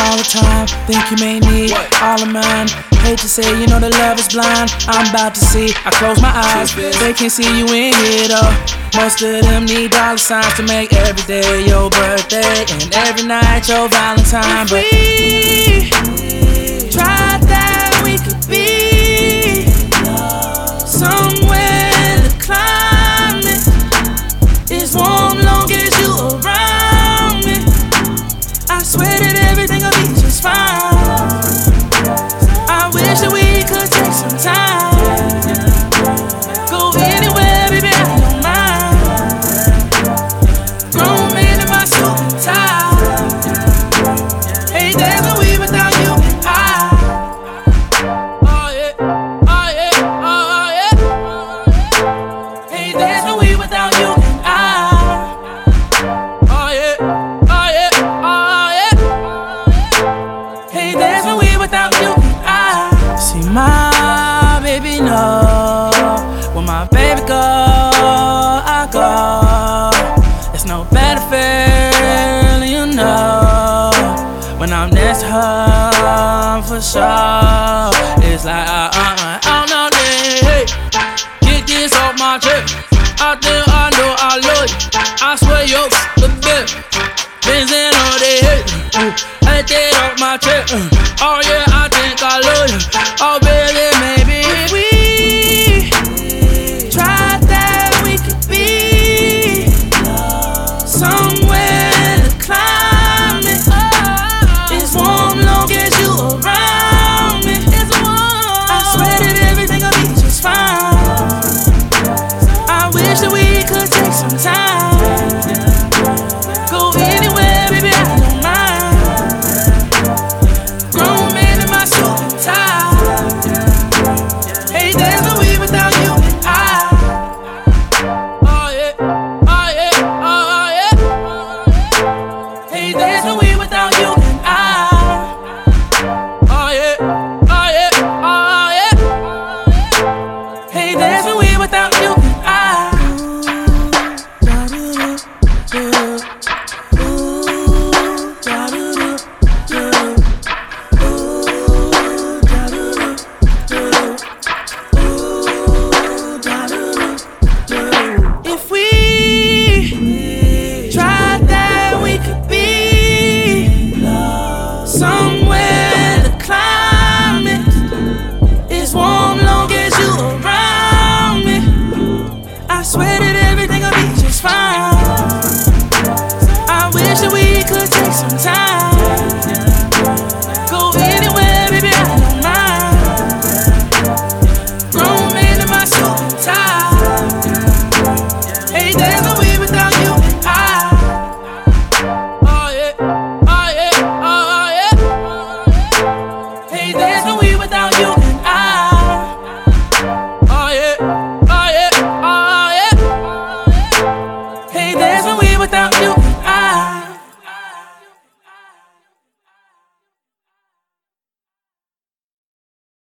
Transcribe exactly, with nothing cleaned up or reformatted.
all the time. Think you may need all of mine. Hate to say, you know the love is blind. I'm about to see, I close my eyes. They can't see you in here though. Most of them need dollar signs to make every day your birthday and every night your Valentine. But we tried that, we could be somewhere the climate is warm long as you around me. I swear that everything will be just fine. I wish that we could take some time. Go anywhere, baby, I don't mind. Grown man in my suit and tie. Hey, there's no we without you and I. Oh yeah, oh yeah, oh yeah. Hey, there's no we without you and I. Oh yeah, oh yeah, oh yeah. Hey, there's no we without you and I. See my baby know when my baby go, I go. There's no better feeling, you know, when I'm next to her for sure. It's like I, I, I don't know, hey, get this off my chest. I think I know I love you. I swear you're the best. Benz and all they hate me. Take that off my chest. Oh yeah, I think I love you. Oh,